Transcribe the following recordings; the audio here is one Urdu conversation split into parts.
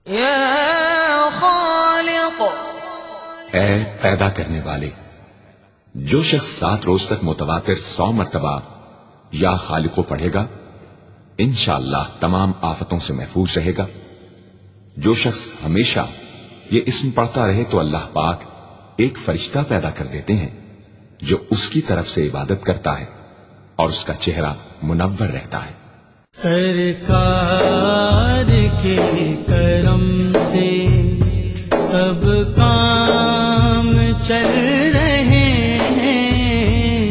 یا خالق، اے پیدا کرنے والے، جو شخص 7 روز تک متواتر 100 مرتبہ یا خالق کو پڑھے گا انشاءاللہ تمام آفتوں سے محفوظ رہے گا۔ جو شخص ہمیشہ یہ اسم پڑھتا رہے تو اللہ پاک ایک فرشتہ پیدا کر دیتے ہیں جو اس کی طرف سے عبادت کرتا ہے اور اس کا چہرہ منور رہتا ہے۔ سرکار کے کرم سے سب کام چل رہے ہیں،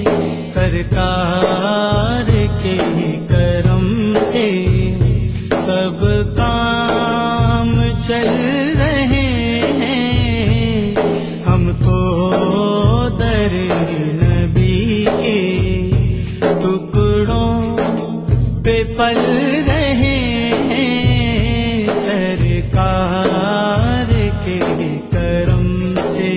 سرکار کے کرم سے سب کام چل رہے ہیں، ہم تو در نبی کے ٹکڑوں پہ پل رہے ہیں، سرکار کے کرم سے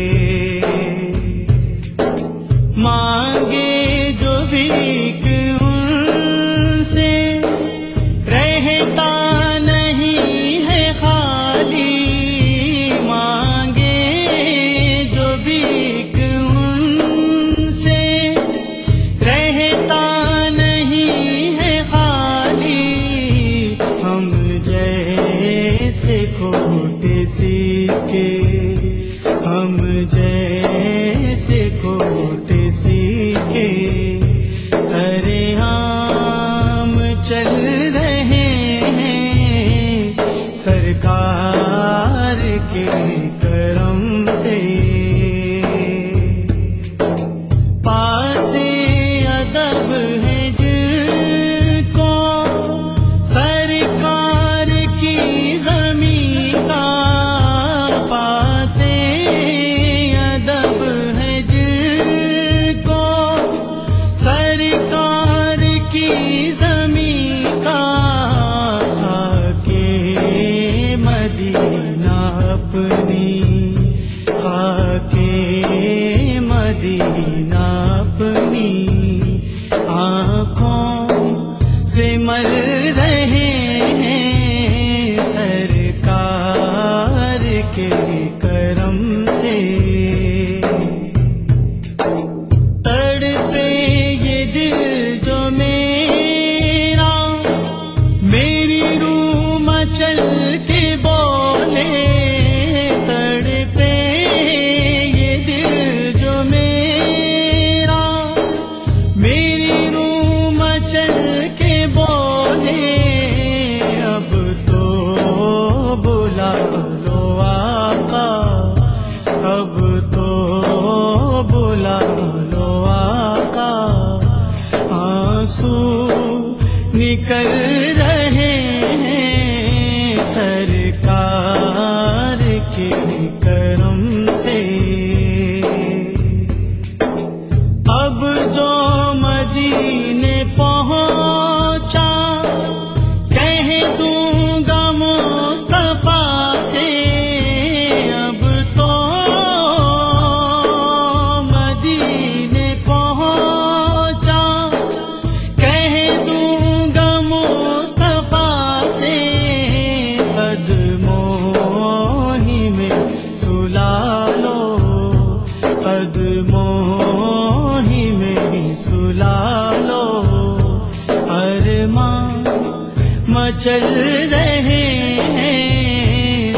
مانگے جو بھیک ان سے رہتا نہیں ہے خالی، مانگے جو بھیک ان سے رہتا نہیں ہے خالی، ہم جیسے کھوٹے سکے، ہم جیسے کھوٹے سکے سرعام چل رہے ہیں، سرکار کے کرم سے پاس ادب ہے جن کو سرکار کی زمین کا، پاس ادب ہے جن کو سرکار کی زمین کا، خاکے مدینہ اپنی، خاکے مدینہ اپنی آنکھوں سے مل رہے ہیں، سرکار کے کرم سے تڑپے یہ دل جو میرا، میری روح مچل کے بولے، تڑپے یہ دل جو میرا، میری روح مچل کے بولے، اب تو بلا لو آقا، اب تو بلا لو آقا، آنسو نکل رہے ہیں، سرکار کے کرم سے اب جو مدینے پہنچا کہہ دوں گا مصطفیٰ سے، اب تو مدینے پہنچا کہہ دوں گا مصطفیٰ سے، قدموں ہی میں سلا لو، قدموں ہی میں سلا لو، ارمان مچل رہے ہیں،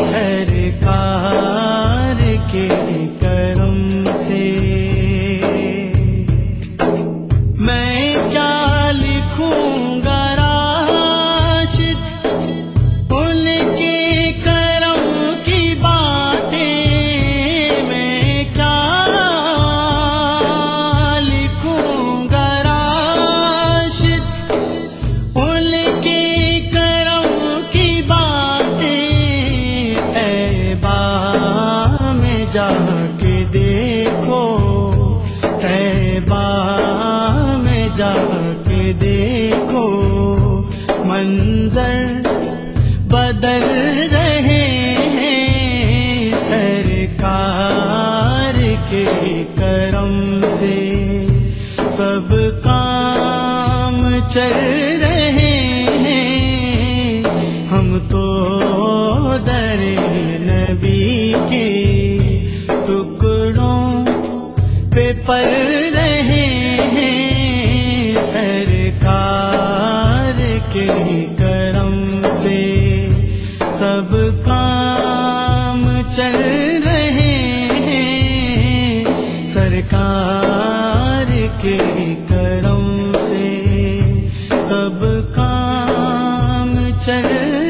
سرکار کے کرم سے میں کیا لکھوں گا راشد، ان کے کرم کی باتیں، میں کیا لکھوں گا راشد، ان کے کرم کی باتیں، طیبہ میں جا کے دیکھو، طیبہ میں جا کے دیکھو، منظر بدل رہے ہیں، سرکار کے کرم سے سب کام چل رہے ہیں، ہم تو سرکار کے کرم سے سب کام چل